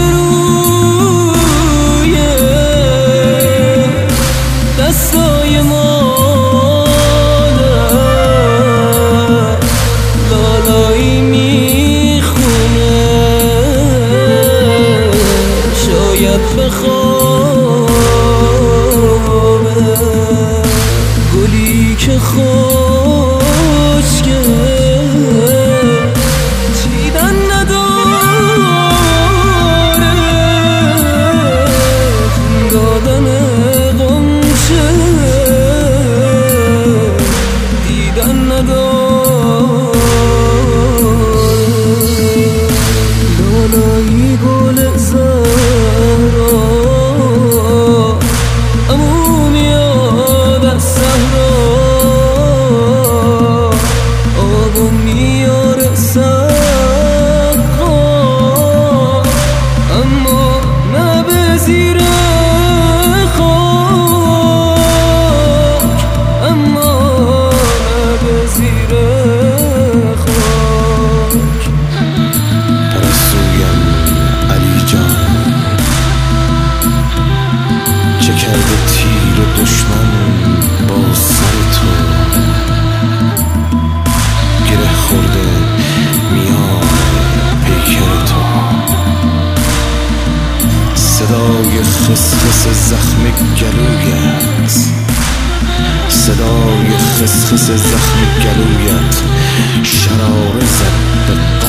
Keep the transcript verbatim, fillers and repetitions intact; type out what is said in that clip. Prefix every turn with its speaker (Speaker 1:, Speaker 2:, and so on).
Speaker 1: روی دستای مادر لالایی میخونه، شاید بخوابه. گلی که خشکه چیدن نداره، دادن غنچه دیدن نداره. لالایی گل زهرا امو میاد از صحرا، آبو میاره سقا، اما نه به زیر خاک، اما نه به زیر خاک.
Speaker 2: پرستویم علی جان، چه کرده تیر دشمن با سر تو، گره خورده میان پیکر تو. صدای خسخس زخم گلویت، صدای خسخس زخم گلویت شراره زد به